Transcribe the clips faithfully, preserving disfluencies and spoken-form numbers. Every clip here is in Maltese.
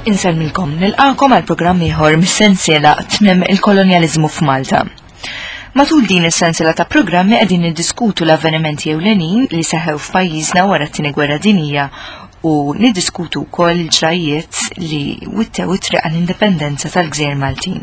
Inselmilkom nilqakom għal programm ieħor mis-sensiela tmiem il-kolonjaliżmu f'Malta. Matul din is-sensiela ta' programmi qegħdin niddiskutu l-avvenimenti ewlenin li seħħew f'pajjiżna wara t-tieni gwerra dinjija u niddiskutu wkoll il-ġrajiet li wittew it-triq għall-indipendenza tal-Gżejjer Maltin.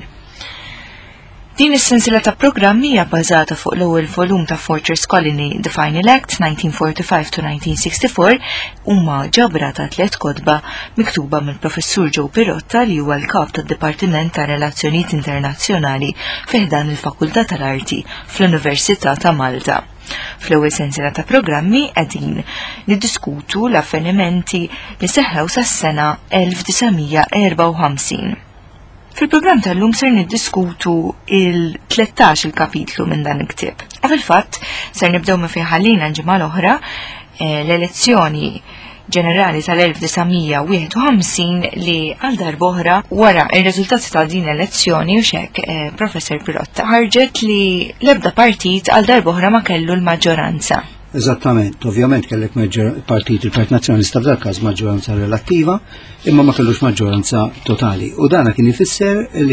Din is-sensiela ta' programmi hija bbażata fuq l-ewwel volum ta' Fortress Colony The Final Act nineteen forty-five to nineteen sixty-four huma ġabra ta' tliet kotba miktuba mill-Professur Joe Pirotta li huwa l-kap tad-Dipartiment ta' Relazzjonijiet Internazzjonali fih dan il-Fakultà tal-Arti fl-Università ta' Malta. Fl-ewwel sensiela ta' programmi qegħdin niddiskutu l-avvenimenti li seħħew sas-sena nineteen fifty. Fil-programm tal-lum ser niddiskutu il-tlettax il-kapitlu minn dan il-ktieb. U fil-fatt ser nibdew minn fejn ħallina l-ġimgħa l-oħra l-elezzjoni ġenerali tal-nineteen fifty li għal darba oħra wara ir-riżultati ta' din l-elezzjoni u xek Professor Pirotta ħarġet li l-ebda partit għal darba oħra ma kellu l-maġġoranza. Eżattament, ovvjament kellek partit il-Partit Nazzjonalista f'dak każ maġġoranza relattiva, imma ma kellux maġġoranza totali. U dana kien ifisser li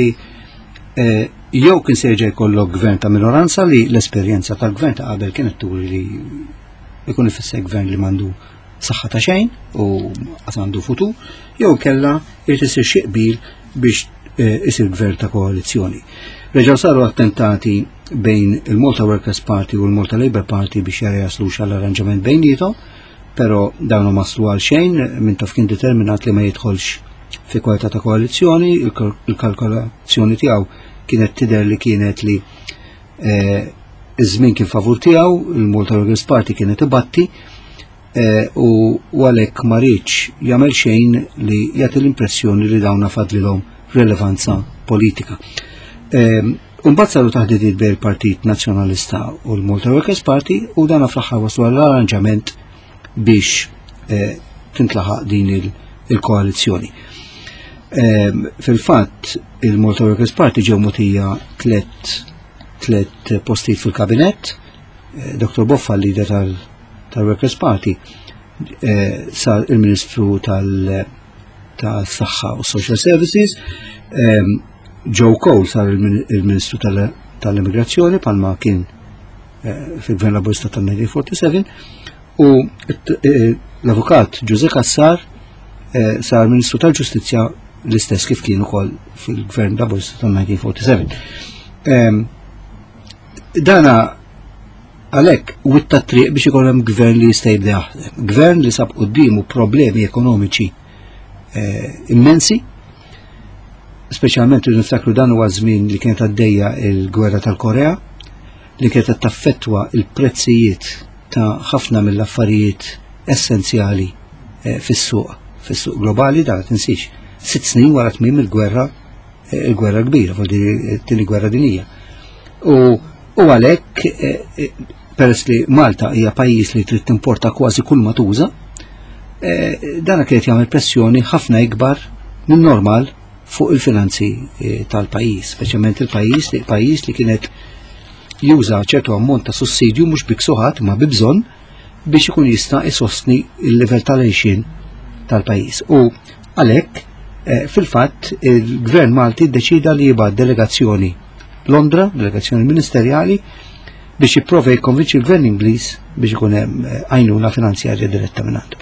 jew kien se jerġa' jkollok gvern ta' minoranza li l-esperjenza tal-gvern ta' qabel kienet turi li jkun ifisser gvern li m'għandu saħħa ta' xejn u qatt għandu futur, jew kellha irid isir xi qbil biex isir gvern ta' koalizzjoni. Reġgħu saru attentati bejn il-Malta Workers Party u l-Malta Labour Party biex jara jaslux għall-arranġament bejnietom, però dawn ma waslu għal xejn minn taf kien determinat li ma jidħolx fi kwalità ta' koalizzjoni, il-kalkolazzjoni tiegħu kienet tidher li kienet li iż-żmien kien favur tiegħu, il-Malta Workers Party kienet ibatti u għalhekk ma rridx jagħmel xejn li jagħti l-impressjoni li dawn fadlilhom rilevanza politika. Unbat saru taħdidiet bejn il-Partit Nazzjonalista u l-Malta Workers Party u dan fl-aħħar waslu għall-arranġament biex tintlaħaq din il-koalizzjoni. Fil-fatt il-Malta Workers Party ġew mogħtija tliet postijiet fil-kabinett. Doktor Boffa, l-lider tal-Workers Party, sar il-Ministru tal-Saħħa u Social Services. Joe Cole sar il-Ministru tal-Immigrazzjoni palma kien fil-Gvern Laburista tal-nineteen forty-seven u l-Avukat Giuseppe Cassar sar Ministru tal-Ġustizzja l-istess kif kien ukoll fil-Gvern Laburista tal-nineteen forty-seven. Dana għalhekk witta triq biex ikun hemm gvern li jista' jibda jaħdem, gvern li sab qudiemu problemi ekonomiċi immensi. Speċjalment li niftakru dan huwa żmien li kienet għaddejja l-gwerra tal-Korea, li kienet taffettwa il-prezzijiet ta' ħafna mill-affarijiet essenzjali fis-suq, fis-suq globali, dan tinsix sitt snin wara tmiem il-gwerra il-gwerra kbira, fuq din il-gwerra dinija. U għalhekk peress li Malta hija pajjiż li trid timporta kważi kull ma tuża, dan kienet jagħmel pressjoni ħafna ikbar minn normal fuq il-finanzi tal-pajjiż, speċjalment il-pajjiż li pajjiż li kienet juża ċertu ammont ta' sussidju mhux biksuħat ma bi bżonn biex ikun jista' jsostni l-livell tal-għejxin tal-pajjiż. U għalhekk fil-fatt il-Gvern Malti ddeċida li jibgħat delegazzjoni Londra, delegazzjoni ministerjali, biex jipprova jikkonvinċi l-Gvern Ingliż biex ikun hemm għajnuna finanzjarja diretta minn għandu.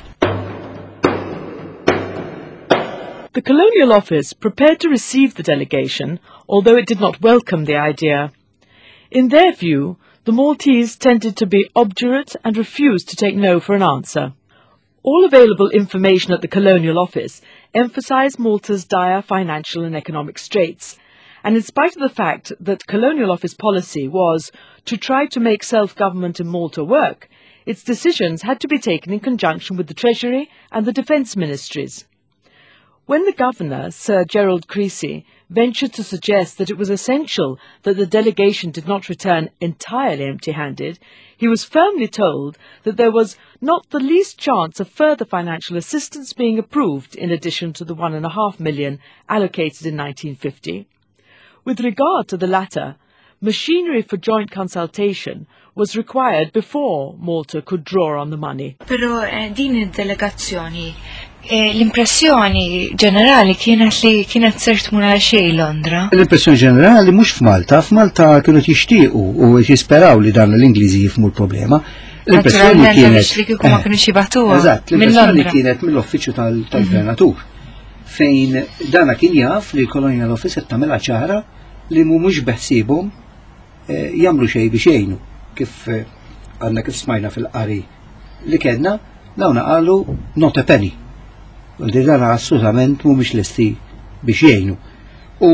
The Colonial Office prepared to receive the delegation, although it did not welcome the idea. In their view, the Maltese tended to be obdurate and refused to take no for an answer. All available information at the Colonial Office emphasized Malta's dire financial and economic straits, and in spite of the fact that Colonial Office policy was to try to make self-government in Malta work, its decisions had to be taken in conjunction with the Treasury and the Defence Ministries. When the Governor, Sir Gerald Creasy, ventured to suggest that it was essential that the delegation did not return entirely empty-handed, he was firmly told that there was not the least chance of further financial assistance being approved in addition to the one and a half million allocated in nineteen fifty. With regard to the latter, machinery for joint consultation was required before Malta could draw on the money. Pero eh, din id-delegazzjoni L-impressjoni ġenerali kienet li kienet ser tmur għal xejn Londra. L-impressjoni ġenerali mhux f'Malta, f'Malta kienu jixtiequ u jisperaw li dan l-Ingliżi jifhmu l-problema. L-impressjoni kienet li kieku ma kienux jibatuha. Eżatt, l-impressjoni kienet mill-uffiċċju tal-Gvernatur fejn dana kien jaf li l-Colonial Office qed tagħmilha ċara li mhumiex beħsiebhom jagħmlu xejn biex jgħinu kif għandna kif smajna fil-qari li kellna dawna qalu not a penny. U li dana assolutament mhumiex lesti biex jgħinu. U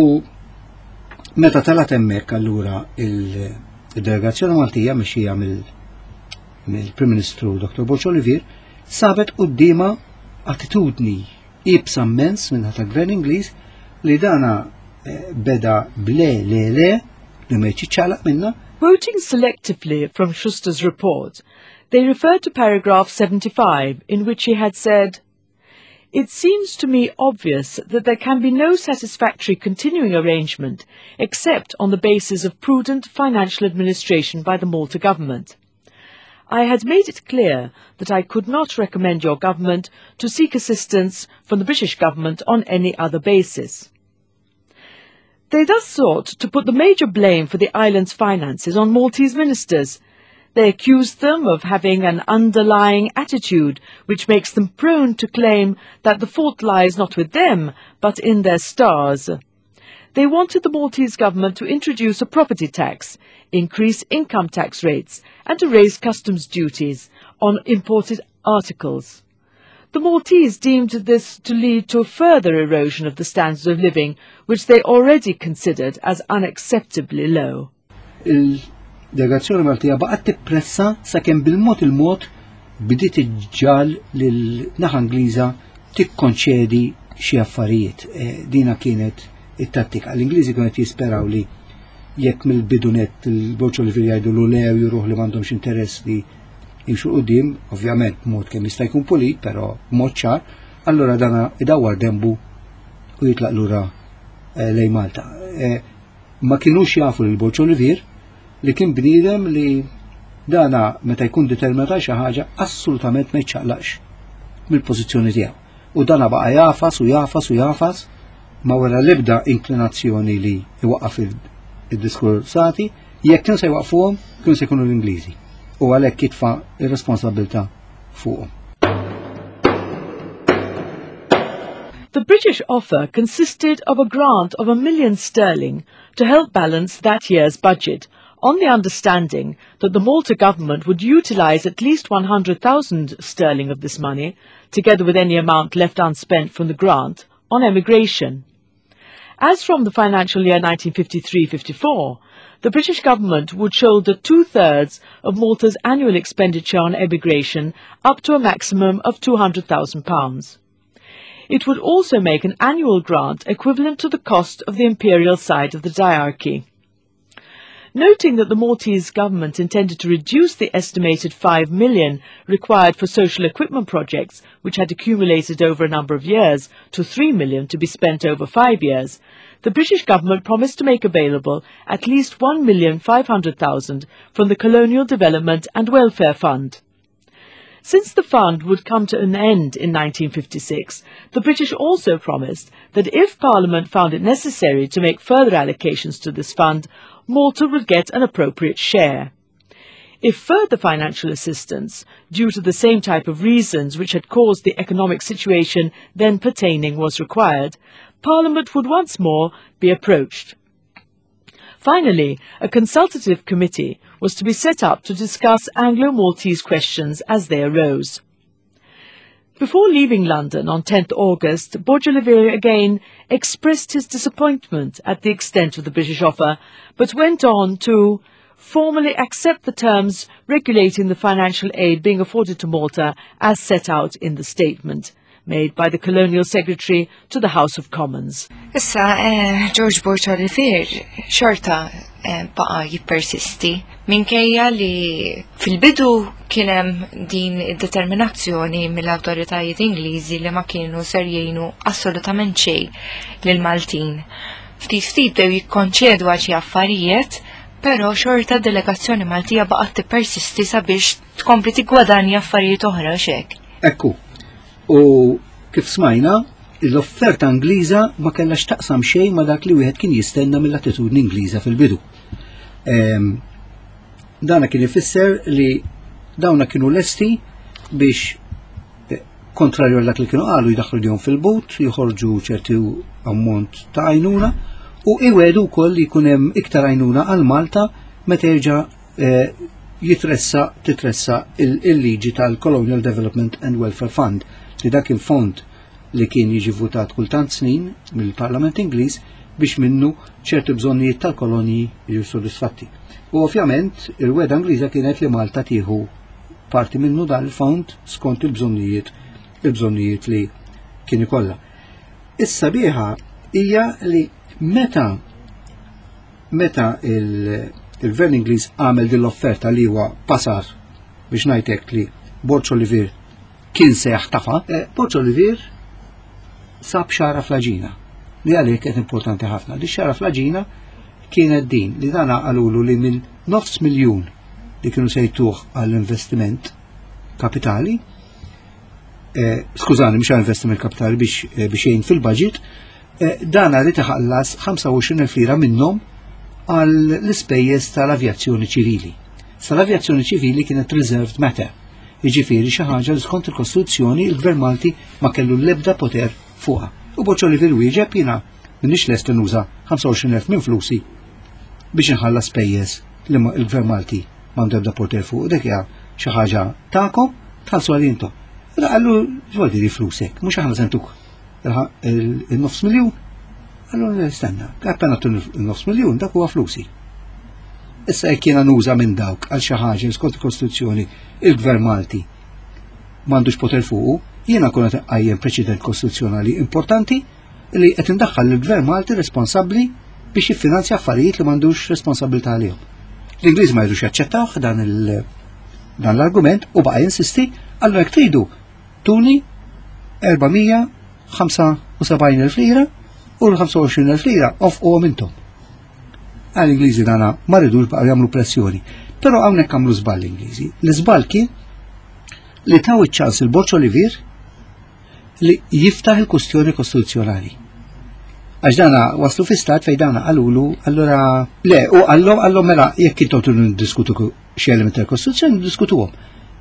meta talat hemmhekk allura il-delegazzjoni Maltija mexxija mill-Prim Ministru Doktor Boċ Olivier sabet qudiema attitudni ibsa immens minn tal-Gvern Ingliż li dana beda ble le le li ma jċiċċalaq minna. Quoting selectively from Schuster's report, they referred to paragraph seventy-five in which he had said, "It seems to me obvious that there can be no satisfactory continuing arrangement except on the basis of prudent financial administration by the Malta government. I had made it clear that I could not recommend your government to seek assistance from the British government on any other basis." They thus sought to put the major blame for the island's finances on Maltese ministers. They accused them of having an underlying attitude which makes them prone to claim that the fault lies not with them, but in their stars. They wanted the Maltese government to introduce a property tax, increase income tax rates, and to raise customs duties on imported articles. The Maltese deemed this to lead to a further erosion of the standards of living, which they already considered as unacceptably low. Il-delegazzjoni Maltija baqgħet tippressa sakemm bil-mod il-mod bidiet iġġal lil-naħa Ingliża tikkonċedi xi affarijiet. Dina kienet it-tattika. L-Ingliżi kienu jisperaw li jekk mill-bidunet il-Boċ Olivier jgħidu le jruh li m'għandhomx interess li jimxu qudiem, ovvjament mod kemm jista' jkun pulit, però mod ċar, allura dana idawwar dembu u jitlaq lura lejn Malta. Ma kinux jafu lil Boċ Olivier li kien bniedem li dana meta jkun determinata xi ħaġa assolutament ma jċaqlaqx mill-pożizzjoni tiegħu. U dana baqa' jafas u jafas u jafas ma wara l-ebda inklinazzjoni li iwaqqaf id-diskursati, jekk kienu se jwaqfuhom kienu se jkunu l-Ingliżi. U għalhekk jitfa' ir-responsabbiltà fuqhom. The British offer consisted of a grant of a million sterling to help balance that year's budget, on the understanding that the Malta government would utilise at least one hundred thousand sterling of this money, together with any amount left unspent from the grant, on emigration. As from the financial year nineteen fifty-three fifty-four, the British government would shoulder two-thirds of Malta's annual expenditure on emigration up to a maximum of two hundred thousand pounds. It would also make an annual grant equivalent to the cost of the imperial side of the diarchy. Noting that the Maltese government intended to reduce the estimated five million required for social equipment projects, which had accumulated over a number of years, to three million to be spent over five years, the British government promised to make available at least one million five hundred thousand from the Colonial Development and Welfare Fund. Since the fund would come to an end in nineteen fifty-six, the British also promised that if Parliament found it necessary to make further allocations to this fund, Malta would get an appropriate share. If further financial assistance, due to the same type of reasons which had caused the economic situation then pertaining, was required, Parliament would once more be approached. Finally, a consultative committee was to be set up to discuss Anglo-Maltese questions as they arose. Before leaving London on tenth August, Boċ Olivier again expressed his disappointment at the extent of the British offer, but went on to formally accept the terms regulating the financial aid being afforded to Malta as set out in the statement made by the Colonial Secretary to the House of Commons. Issa, eh, George Boċ Olivier xorta eh, baqa jippersisti minkejja li fil-bidu kienem din determinazzjoni mill-awtoritajiet Ingliżi li ma kienu ser jgħinu assolutament xejn lil Maltin. Ftit ftit dew jikkonċedu għal xi affarijiet, però xorta delegazzjoni Maltija baqgħet tippersisti sabiex tkompli tiggwadanja affarijiet oħra x'hekk. Ekku. U kif smajna, l-offerta Ingliża ma kellax taqsam xejn ma dak li wieħed kien jistenna mill-attitudni Ingliża fil-bidu. Ehm, dana kien ifisser li dawna kienu lesti biex kontrarju għal dak li kienu qalu jidaħlu dihom fil-but, joħorġu ċerti ammont ta' għajnuna u iwedu wkoll li jkun hemm iktar għajnuna għal Malta meta jerġa' eh, jitressa titressa il-liġi tal-Colonial Development and Welfare Fund li dak il-fond li kien jiġi votat kultant snin mill-Parlament Ingliż biex minnu ċerti bżonnijiet tal-kolonji jiġu sodisfatti. U ovvjament il-weda Ingliża kienet li Malta tieħu parti minnu dan il-fond skont il-bżonnijiet il-bżonnijiet li kien ikollha. Is-sabiħa hija li meta meta il-Gvern Ingliż għamel din l-offerta li huwa pasar biex ngħidlek li Borċ Olivier kien seħ tafa, eh, Borċ Olivier sab xara flaġina li għalhekk qed importanti ħafna. Li xara flaġina kienet din li dana qalulu li minn nofs miljun li kienu sejtuh għall-investiment kapitali, eh, skużani mhux għall-investiment kapitali biex eh, biex jgħin fil-budget, eh, dana li taħallas ħamsa u għoxrin elf lira minnhom għall-ispejjeż tal-avjazzjoni ċivili. Tal-avjazzjoni ċivili kienet reserved matter. Jiġifieri xi ħaġa li skont il-Kostituzzjoni il-Gvern Malti ma kellu l-ebda poter fuqha. U Borċ Olivier wieġeb jiena m'iniex lest nuża ħamsa u għoxrin elf minn flusi biex inħallas spejjeż li l-Gvern Malti m'għandu ebda poter fuq. Dak hija xi ħaġa tagħkom tħallsu għal intom. Qallu x'għal diri flusek, mhux aħna sentuk il-nofs miljun. Allura nistenna, appena tu il-nofs miljun dak huwa flusi. Issa jekk jiena nuża minn dawk għal xi ħaġa li skont il-Kostituzzjoni il-Gvern Malti m'għandux poter fuqu, jiena kun qed iqajjem preċedent kostituzzjonali importanti li qed indaħħal lill-Gvern Malti responsabbli biex jiffinanzja affarijiet li m'għandux responsabilità għalihom. L-Ingliż ma jridux jaċċettawh dan il dan l-argument u baqa' jinsisti allura jekk tridu tuni erba'mija ħamsa u sebgħin elf lira u l-ħamsa u għoxrin elf lira ofquhom intom. Għal-Ingliżi dana ma rridux baqgħu jagħmlu pressjoni. Però hawnhekk għamlu żball l-Ingliżi. L-iżball kien li taw iċ-ċans il-Borċ Olivier li jiftaħ il-kwestjoni kostituzzjonali. Għax dana waslu fi stat fejn dana qalulu allura le u għallhom għallhom mela jekk intom tridu niddiskutu xi elementi tal-Kostituzzjoni niddiskutuhom.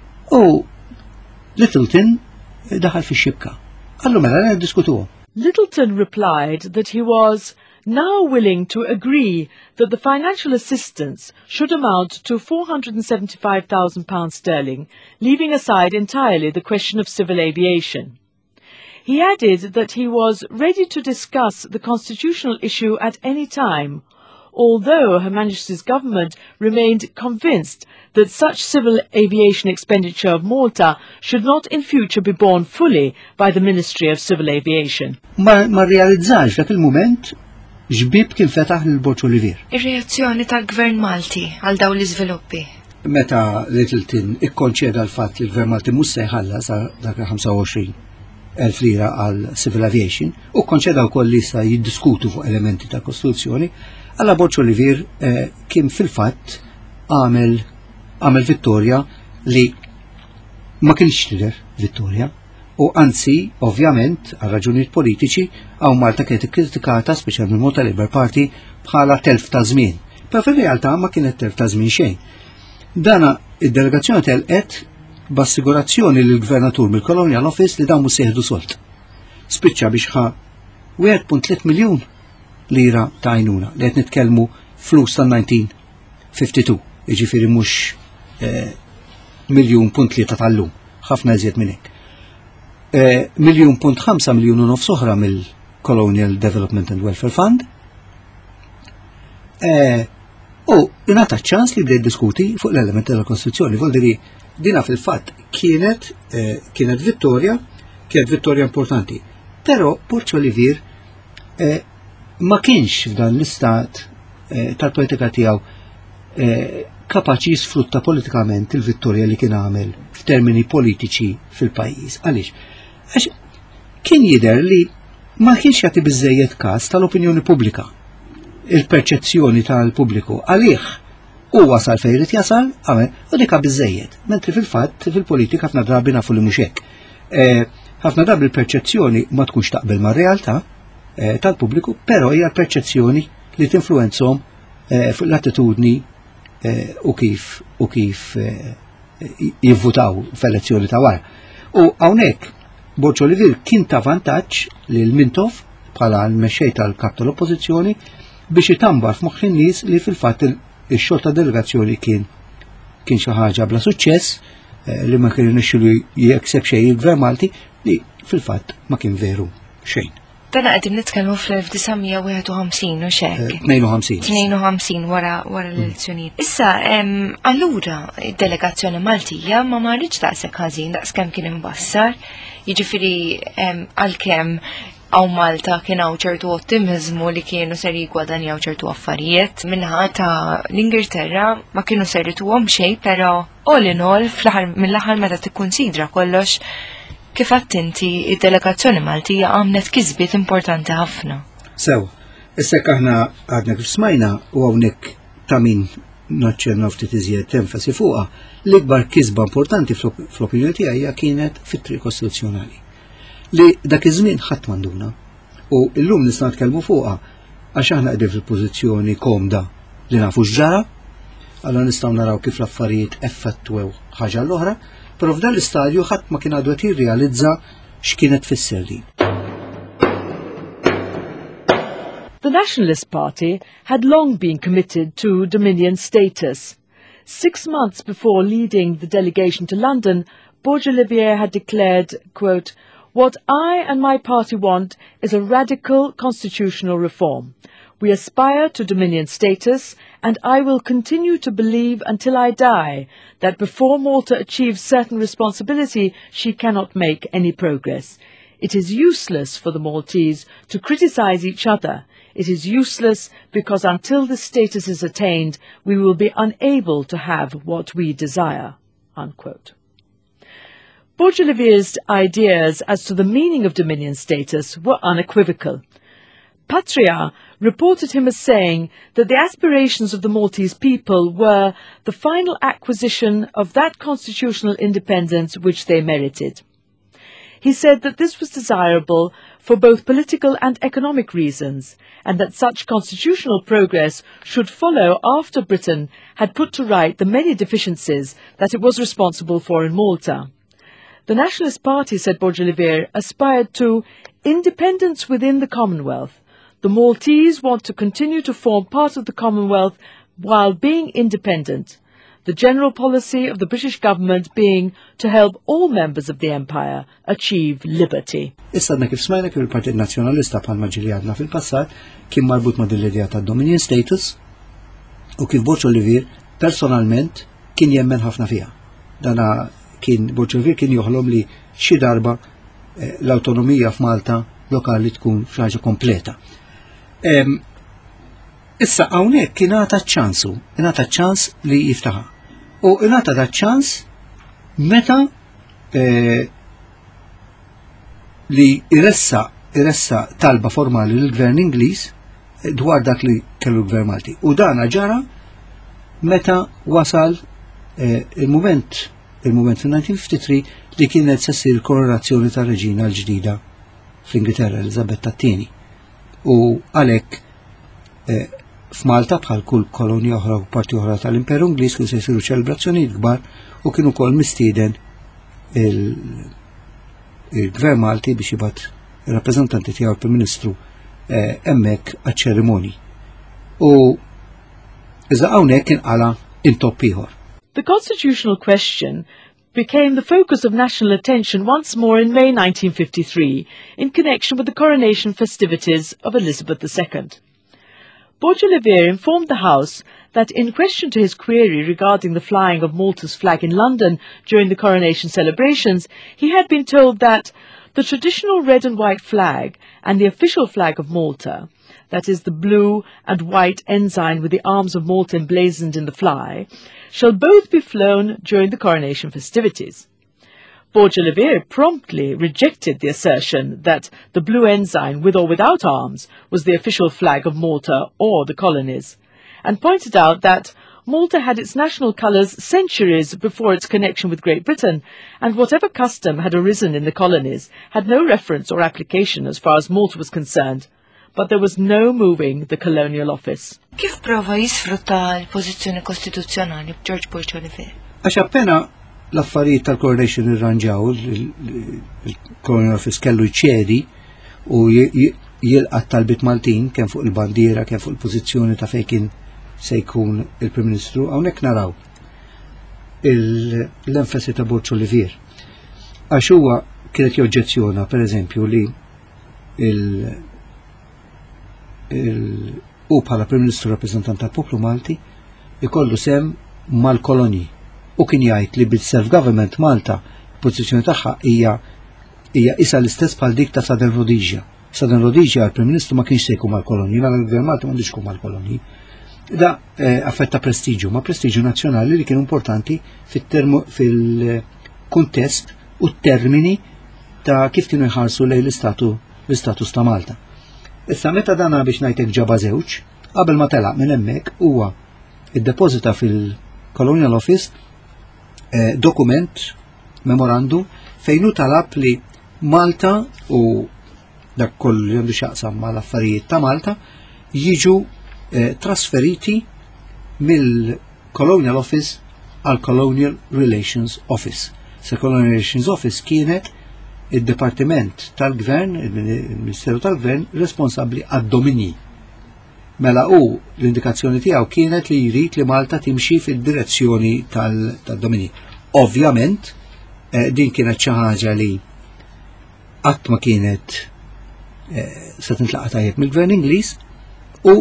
U Littleton daħal fix-xibka. Għallu mela niddiskutuhom. Littleton replied that he was now willing to agree that the financial assistance should amount to four hundred seventy-five thousand pounds sterling, leaving aside entirely the question of civil aviation. He added that he was ready to discuss the constitutional issue at any time, although Her Majesty's government remained convinced that such civil aviation expenditure of Malta should not in future be borne fully by the Ministry of Civil Aviation. Ma, ma realizzax dak il-moment ġbib kien fetaħ l-Borċ Olivier. Ir-reazzjoni tal-Gvern Malti għal dawn l-iżviluppi. Meta Littleton ikkonċeda l-fatt li l-Gvern Malti mhux se jħallas dak ħamsa u għoxrin elf lira għal Civil Aviation u konċeda wkoll li sa jiddiskutu fuq elementi ta' Kostituzzjoni, alla Borċ Olivier eh, kien fil-fatt għamel għamel vittorja li ma kienx tidher vittorja. U anzi, ovvjament, għal raġunijiet politiċi, għaw Malta kienet ikkritikata speċjalment Malta Labour Party bħala telf ta' żmien. Però fir-realtà ma kienet telf ta' żmien xejn. Dana id-delegazzjoni telqet b'assigurazzjoni lill gvernatur mill-Colonial Office li dawn mhux se jieħdu solt. Spiċċa biex ħa wieħed punt tliet miljun lira ta' għajnuna li qed nitkellmu flus tan-nineteen fifty-two, jiġifieri mhux eh, miljun punt tlieta tal-lum, ħafna iżjed minn hekk. Eh, miljun punt ħamsa miljun u nofs oħra mill-Colonial Development and Welfare Fund. Eh, u ingħata ċans li bdejt diskuti fuq l-elementi tal-Kostituzzjoni. Voldiri dina fil-fatt kienet eh, kienet vittorja, kienet vittorja importanti. Però Borċ Olivier eh, ma kienx f'dan l-istat eh, tal-politika tiegħu eh, kapaċi jisfrutta politikament il-vittorja li kien għamel f'termini politiċi fil-pajjiż. Għaliex? Għax kien jidher li ma kienx jagħti biżejjed każ tal-opinjoni pubblika, il-perċezzjoni tal-pubbliku għalih u wasal fejn irid jasal, għamel u dika biżejjed, mentri fil-fatt fil-politika ħafna drabi nafu li mhux hekk. ħafna drabi l-perċezzjoni ma tkunx taqbel mar-realtà eh, tal-pubbliku, però hija l-perċezzjoni li tinfluenzhom eh, fuq l-attitudni eh, u kif u kif eh, jivvutaw f'elezzjoni ta' wara. U hawnhekk Borġ Olivier kien ta' vantaġġ lil Mintoff bħala l-mexxej tal-kap tal-oppożizzjoni biex itambar f'moħħ in-nies li fil-fatt ix-xogħol ta' delegazzjoni kien kien xi ħaġa bla suċċess li ma kien nixxilu jekseb xejn il-Gvern Malti li fil-fatt ma kien veru xejn. Dana qegħdin nitkellmu fl-elf tisa' wieħed u ħamsin u x'hekk. tnejn u ħamsin. tnejn u ħamsin wara wara l-elezzjonijiet. Issa allura id-delegazzjoni Maltija ma marritx daqshekk ħażin daqskemm kien imbassar, jiġifieri għalkemm għaw Malta kien hawn ċertu ottimizmu li kienu ser jigwadanjaw ċertu affarijiet minħa ta' l-Ingilterra ma kienu ser ituhom xejn, però all in all fl-aħħar mill-aħħar meta tikkunsidra kollox kif inti id-delegazzjoni Maltija għamlet kisbiet importanti ħafna. Sew, issa aħna għadna kif smajna u hawnhekk ta' min naċċenna ftit iżjed enfasi fuqha l-ikbar kisba importanti fl-opinjoni tiegħi kienet fit-triq kostituzzjonali. Li dak iż-żmien ħadd m'għanduna. U llum nista' nitkellmu fuqha għax aħna qegħdin fil-pożizzjoni komda li nafu x'ġara, allura nistgħu naraw kif l-affarijiet effettwew ħaġa l-oħra, però f'dan l-istadju ħadd ma kien għadu qed jirrealizza x'kienet tfisser din. The Nationalist Party had long been committed to Dominion status. Six months before leading the delegation to London, Borj Olivier had declared, quote, "What I and my party want is a radical constitutional reform. We aspire to Dominion status, and I will continue to believe until I die that before Malta achieves certain responsibility, she cannot make any progress. It is useless for the Maltese to criticize each other. It is useless because until this status is attained, we will be unable to have what we desire." Unquote. Borj Olivier's ideas as to the meaning of Dominion status were unequivocal. Patria reported him as saying that the aspirations of the Maltese people were the final acquisition of that constitutional independence which they merited. He said that this was desirable for both political and economic reasons, and that such constitutional progress should follow after Britain had put to right the many deficiencies that it was responsible for in Malta. The Nationalist Party, said Borj Olivier, aspired to independence within the Commonwealth. The Maltese want to continue to form part of the Commonwealth while being independent. The general policy of the British government being to help all members of the empire achieve liberty. Issa għadna kif smajna kif il-Partit Nazzjonalista bħalma ġili għadna fil-passat kien marbut ma' din l-idea ta' Dominion status u kif Borj Olivier personalment kien jemmen ħafna fiha. Dana kien Borj Olivier kien joħlom li xi darba eh, l-autonomija f'Malta lokali tkun xi ħaġa kompleta. Um, issa hawnhekk kien għata ċansu, ingħata ċans li jiftaħa. U ingħata da ċans meta eh, li iressa iressa talba formali lill-Gvern Ingliż dwar dak li kellu l-Gvern Malti. U dana ġara meta wasal eh, il-moment il-moment fil-nineteen fifty-three li kienet se ssir koronazzjoni ta' reġina l-ġdida fl-Ingilterra Elisabetta t-tieni. U għalhekk eh, f'Malta bħal kull kolonja oħra u parti oħra tal-Imperu Ingliż kienu se jsiru ċelebrazzjonijiet kbar u kienu wkoll mistieden il-Gvern Malti biex jibgħat ir-rappreżentanti tiegħu il-Prim Ministru hemmhekk għaċ-ċerimonji. U iżda hawnhekk inqala intopp ieħor. The constitutional question became the focus of national attention once more in May nineteen fifty-three in connection with the coronation festivities of Elizabeth the Second. Borj Olivier informed the House that in question to his query regarding the flying of Malta's flag in London during the coronation celebrations, he had been told that the traditional red and white flag and the official flag of Malta, that is the blue and white ensign with the arms of Malta emblazoned in the fly, shall both be flown during the coronation festivities. Borj Olivier promptly rejected the assertion that the blue ensign with or without arms was the official flag of Malta or the colonies, and pointed out that Malta had its national colours centuries before its connection with Great Britain, and whatever custom had arisen in the colonies had no reference or application as far as Malta was concerned. But there was no moving the Colonial Office. Kif prova jisfrutta l-pożizzjoni kostituzzjonali b'George Bush Oliver? Għax appena l-affarijiet tal-coronation irranġaw, il-Colonial Office kellu jċedi u jilqa' talbit Maltin kemm fuq il-bandiera, kemm fuq il-pożizzjoni ta' fejn kien se jkun il-Prim Ministru, hawnhekk naraw l-enfasi ta' Bush Oliver. Għax huwa kienet joġġezzjona, pereżempju, li il- u bħala Prim Ministru rappreżentant tal-Poplu Malti ikollu sem mal-kolonji u kien jgħid li bil-self-government Malta il-pożizzjoni tagħha hija hija isa l-istess bħal dik ta' Southern Rhodesia. Southern Rhodesia għal-Prim Ministru ma kienx se jkun mal-kolonji, ma l-Gvern Malti m'għandux jkun mal-kolonji. Da affett ta' prestiġu, ma' prestiġu nazzjonali li kien importanti fil-kuntest u t-termini ta' kif kienu jħarsu lejn l-istatus ta' Malta. Issa meta dana biex ngħidlek ġaba żewġ, qabel ma telaq minn hemmhekk huwa iddepożita fil-Colonial Office eh, dokument, memorandum, fejn hu talab li Malta u dak kollu li għandu x'jaqsam mal-affarijiet ta' Malta jiġu eh, trasferiti mill-Colonial Office għal Colonial Relations Office. Se Colonial Relations Office kienet il-Departiment tal-Gvern, il-Ministeru tal-Gvern, responsabbli għad-dominji. Mela u l-indikazzjoni tiegħu kienet li jrid li Malta timxi fid-direzzjoni tal-dominji. Ovvjament, eh, din kienet xi ħaġa li qatt ma kienet eh, se tintlaqa' tajjeb mill-Gvern Ingliż u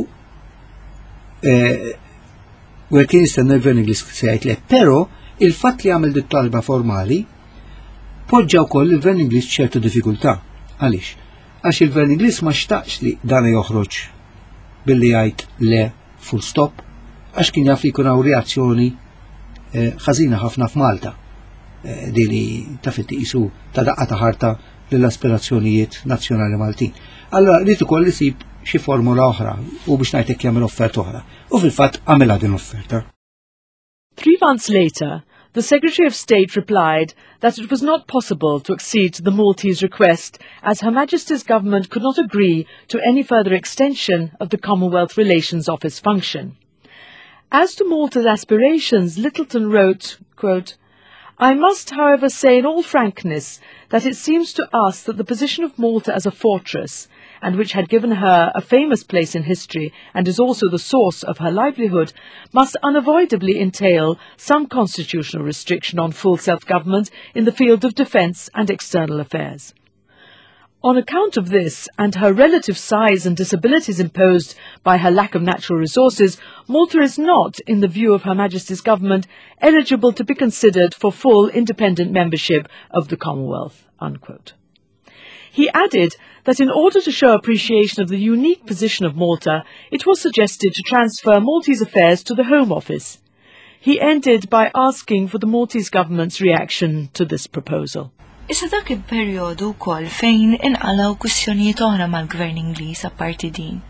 eh, u kien jistenna l-Gvern Ingliż se jgħid le, però il-fatt li għamel dit talba formali poġġa wkoll il-Gvern Ingliż ċertu diffikultà. Għaliex? Għax il-Gvern Ingliż ma xtaqx li dan joħroġ billi jgħid le full stop, għax kien jaf li jkun hawn reazzjoni ħażina ħafna f'Malta. Di li taf isu ta' daqqa ta' ħarta lill-aspirazzjonijiet nazzjonali Maltin. Allora rrid ukoll isib xi formula oħra u biex ngħidlek jagħmel offerta oħra. U fil-fatt għamilha din l-offerta. Three months later, the Secretary of State replied that it was not possible to accede to the Maltese request, as Her Majesty's government could not agree to any further extension of the Commonwealth Relations Office function. As to Malta's aspirations, Littleton wrote, quote, "I must, however, say in all frankness that it seems to us that the position of Malta as a fortress, and which had given her a famous place in history and is also the source of her livelihood, must unavoidably entail some constitutional restriction on full self-government in the field of defence and external affairs. On account of this, and her relative size and disabilities imposed by her lack of natural resources, Malta is not, in the view of Her Majesty's government, eligible to be considered for full independent membership of the Commonwealth." Unquote. He added that in order to show appreciation of the unique position of Malta, it was suggested to transfer Maltese affairs to the Home Office. He ended by asking for the Maltese government's reaction to this proposal. Issa dak il-perjodu wkoll fejn inqalgħu kwistjonijiet oħra mal-Gvern Ingliż apparti din.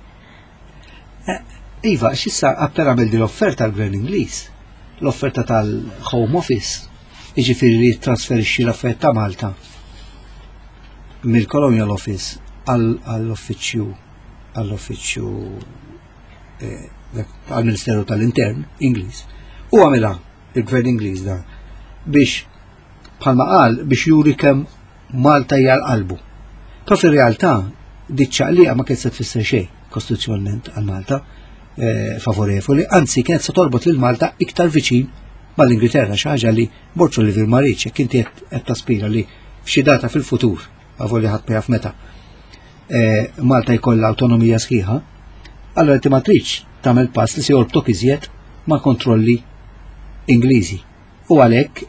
Iva, x'issa appena għamel din l-offerta għall-Gvern Ingliż, l-offerta tal-Home Office, jiġifieri li jittrasferixxi l-affarijiet ta' Malta mill-Colonial Office għall-Uffiċċju għall-Uffiċċju għall-Ministeru tal-Intern Ingliż. U għamilha il-Gvern Ingliż da biex bħalma qal biex juri kemm Malta hija l-qalbu. Però fir-realtà dik ċaqliqa ma kienet se tfisser xejn kostituzzjonalment għal Malta favorevoli, anzi kienet se torbot lil Malta iktar viċin mal-Ingilterra, xi ħaġa li Bush Oliver ma rridx, jekk inti qed taspira li f'xi data fil-futur, għavolli ħadd ma jaf meta, Malta jkollha awtonomija sħiħa, allora inti ma tridx tagħmel pass li se jorbtok iżjed ma' kontrolli Ingliżi. U għalhekk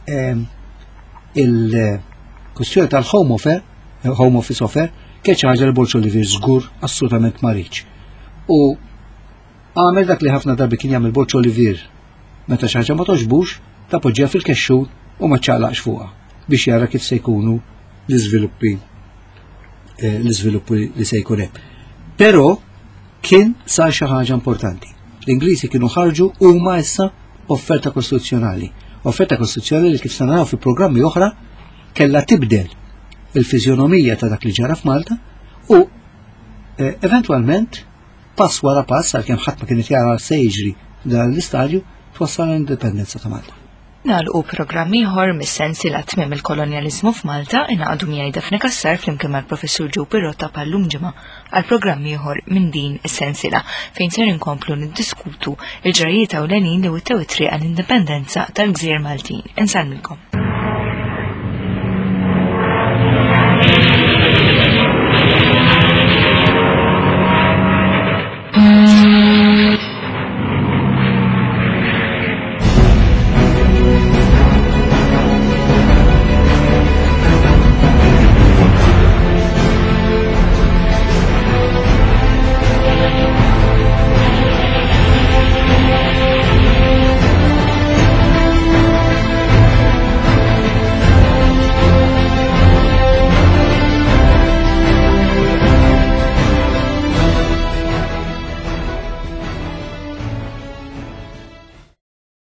il-kwestjoni tal-Home Office, Home Office offer, kien xi ħaġa li Bush Oliver żgur assolutament ma rridx. U għamel dak li ħafna darbi kien jagħmel Bush Oliver meta xi ħaġa ma toġbux, tappoġġiha fil-kexxun u ma ċċaqlaqx fuqha biex jara kif se jkunu l-iżviluppi l-iżviluppi li se jkun hemm. Però kien sar xi ħaġa importanti. L-Ingliżi kienu ħarġu huma issa offerta kostituzzjonali. Offerta kostituzzjonali li kif naraw fi programmi oħra kella tibdel il-fizjonomija ta' dak li ġara f'Malta u eh, eventualment pass wara pass għalkemm ħadd ma kienet jara se jiġri dan l-istadju twassal l-indipendenza ta' Malta. Nagħlqu programm ieħor mis-sensiela tmiem il-kolonjaliżmu f'Malta ingħaqdu miegħi Dafne Kassar flimkien mal-Professur Joe Pirotta bħallum ġimgħa għal programm ieħor minn din is-sensiela fejn ser inkomplu niddiskutu l-ġrajiet ewlenin li wittew it-triq għall-indipendenza tal-Gżejjer Maltin. Insallmilkom.